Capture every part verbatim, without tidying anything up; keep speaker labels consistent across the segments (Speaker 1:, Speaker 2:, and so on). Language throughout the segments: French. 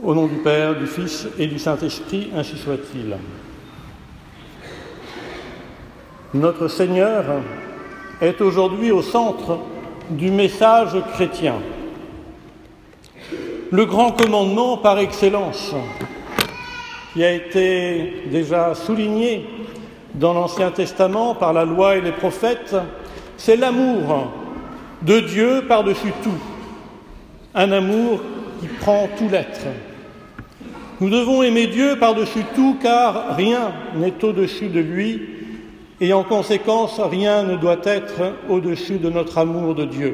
Speaker 1: Au nom du Père, du Fils et du Saint-Esprit, ainsi soit-il. Notre Seigneur est aujourd'hui au centre du message chrétien. Le grand commandement par excellence, qui a été déjà souligné dans l'Ancien Testament par la loi et les prophètes, c'est l'amour de Dieu par-dessus tout, un amour qui prend tout l'être. Nous devons aimer Dieu par-dessus tout, car rien n'est au-dessus de lui, et en conséquence, rien ne doit être au-dessus de notre amour de Dieu.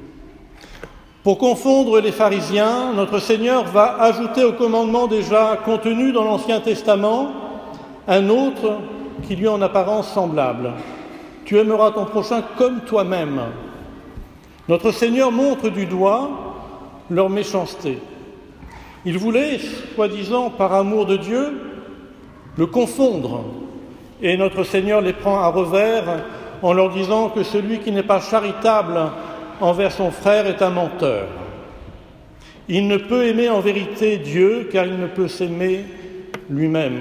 Speaker 1: Pour confondre les pharisiens, notre Seigneur va ajouter au commandement déjà contenu dans l'Ancien Testament un autre qui lui est en apparence semblable. Tu aimeras ton prochain comme toi-même. Notre Seigneur montre du doigt leur méchanceté. Il voulait, soi-disant par amour de Dieu, le confondre. Et notre Seigneur les prend à revers en leur disant que celui qui n'est pas charitable envers son frère est un menteur. Il ne peut aimer en vérité Dieu car il ne peut s'aimer lui-même.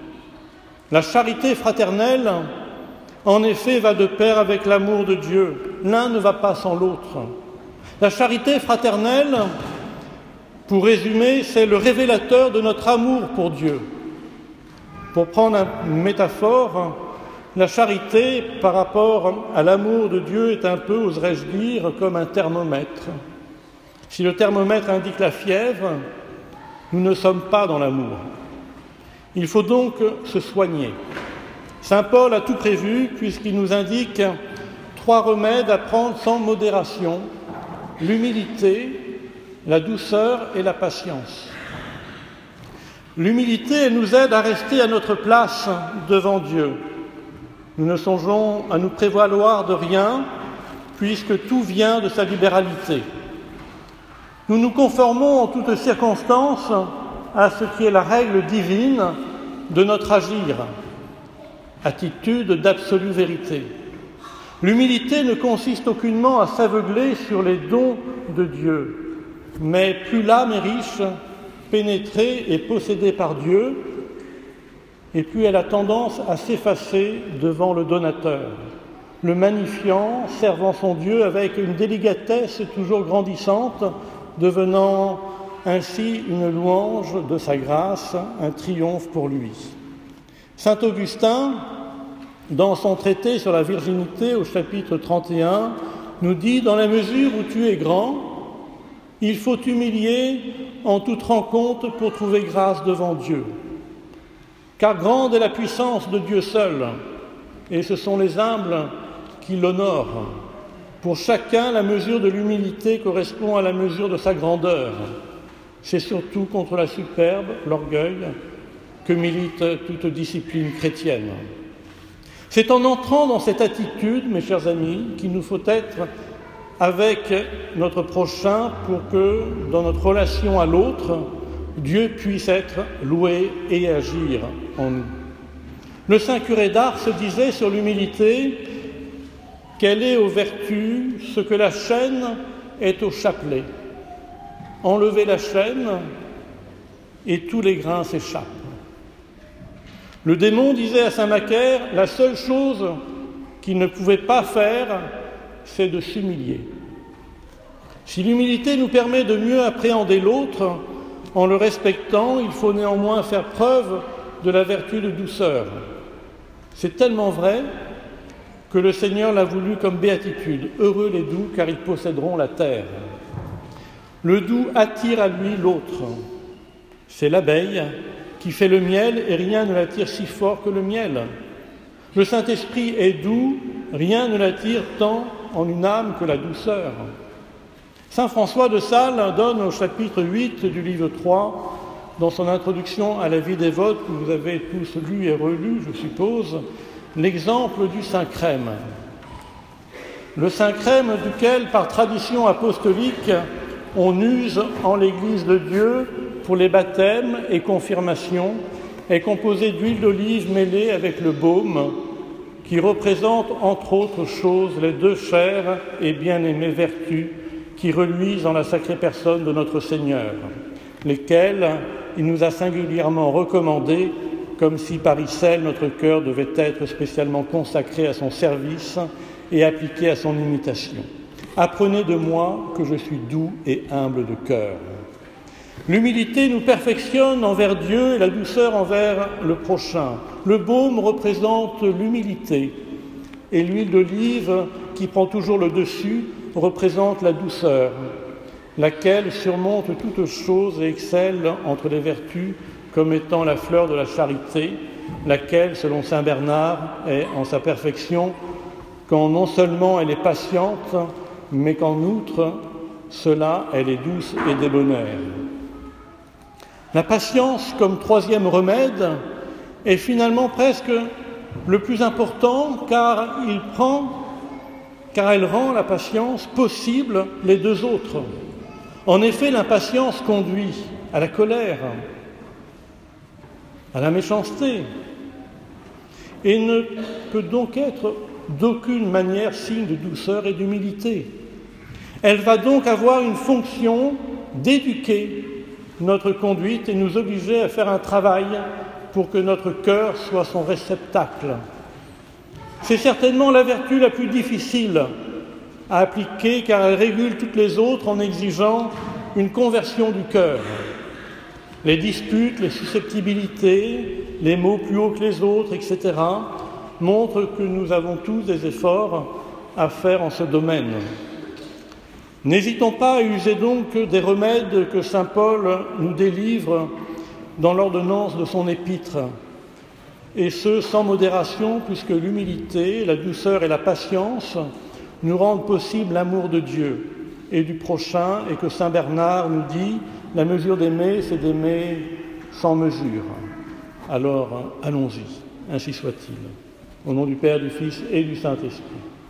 Speaker 1: La charité fraternelle, en effet, va de pair avec l'amour de Dieu. L'un ne va pas sans l'autre. La charité fraternelle, pour résumer, c'est le révélateur de notre amour pour Dieu. Pour prendre une métaphore, la charité par rapport à l'amour de Dieu est un peu, oserais-je dire, comme un thermomètre. Si le thermomètre indique la fièvre, nous ne sommes pas dans l'amour. Il faut donc se soigner. Saint Paul a tout prévu puisqu'il nous indique trois remèdes à prendre sans modération: l'humilité, la douceur et la patience. L'humilité, elle nous aide à rester à notre place devant Dieu. Nous ne songeons à nous prévaloir de rien, puisque tout vient de sa libéralité. Nous nous conformons en toutes circonstances à ce qui est la règle divine de notre agir, attitude d'absolue vérité. L'humilité ne consiste aucunement à s'aveugler sur les dons de Dieu, mais plus l'âme est riche, pénétrée et possédée par Dieu, et plus elle a tendance à s'effacer devant le donateur, le magnifiant, servant son Dieu avec une délicatesse toujours grandissante, devenant ainsi une louange de sa grâce, un triomphe pour lui. Saint Augustin, dans son traité sur la virginité au chapitre trente et un, nous dit « Dans la mesure où tu es grand, il faut t'humilier en toute rencontre pour trouver grâce devant Dieu. Car grande est la puissance de Dieu seul, et ce sont les humbles qui l'honorent. Pour chacun, la mesure de l'humilité correspond à la mesure de sa grandeur. C'est surtout contre la superbe, l'orgueil, que milite toute discipline chrétienne. C'est en entrant dans cette attitude, mes chers amis, qu'il nous faut être avec notre prochain pour que, dans notre relation à l'autre, Dieu puisse être loué et agir en nous. Le saint curé d'Ars disait sur l'humilité qu'elle est aux vertus ce que la chaîne est au chapelet. Enlevez la chaîne et tous les grains s'échappent. Le démon disait à saint Macaire, la seule chose qu'il ne pouvait pas faire, c'est de s'humilier. Si l'humilité nous permet de mieux appréhender l'autre, en le respectant, il faut néanmoins faire preuve de la vertu de douceur. C'est tellement vrai que le Seigneur l'a voulu comme béatitude. Heureux les doux, car ils posséderont la terre. Le doux attire à lui l'autre. C'est l'abeille qui fait le miel et rien ne l'attire si fort que le miel. Le Saint-Esprit est doux, rien ne l'attire tant en une âme que la douceur. Saint François de Sales donne au chapitre huit du livre trois, dans son introduction à la vie dévote, que vous avez tous lu et relu, je suppose, l'exemple du Saint-Crème. Le Saint-Crème duquel, par tradition apostolique, on use en l'Église de Dieu pour les baptêmes et confirmations, est composé d'huile d'olive mêlée avec le baume, qui représente entre autres choses les deux chères et bien-aimées vertus qui reluisent dans la sacrée personne de notre Seigneur. lesquels il nous a singulièrement recommandés, comme si par icelle notre cœur devait être spécialement consacré à son service et appliqué à son imitation. Apprenez de moi que je suis doux et humble de cœur. L'humilité nous perfectionne envers Dieu et la douceur envers le prochain. Le baume représente l'humilité et l'huile d'olive, qui prend toujours le dessus, représente la douceur, laquelle surmonte toute chose et excelle entre les vertus comme étant la fleur de la charité, laquelle, selon saint Bernard, est en sa perfection quand non seulement elle est patiente, mais qu'en outre, cela, elle est douce et débonnaire. La patience, comme troisième remède, est finalement presque le plus important, car il prend, car elle rend la patience possible les deux autres. En effet, l'impatience conduit à la colère, à la méchanceté, et ne peut donc être d'aucune manière signe de douceur et d'humilité. Elle va donc avoir une fonction d'éduquer notre conduite et nous obliger à faire un travail pour que notre cœur soit son réceptacle. C'est certainement la vertu la plus difficile à appliquer, car elle régule toutes les autres en exigeant une conversion du cœur. Les disputes, les susceptibilités, les mots plus hauts que les autres, et cetera, montrent que nous avons tous des efforts à faire en ce domaine. N'hésitons pas à user donc des remèdes que saint Paul nous délivre dans l'ordonnance de son épître, et ce sans modération, puisque l'humilité, la douceur et la patience nous rendent possible l'amour de Dieu et du prochain, et que saint Bernard nous dit « la mesure d'aimer, c'est d'aimer sans mesure ». Alors, allons-y, ainsi soit-il. Au nom du Père, du Fils et du Saint-Esprit.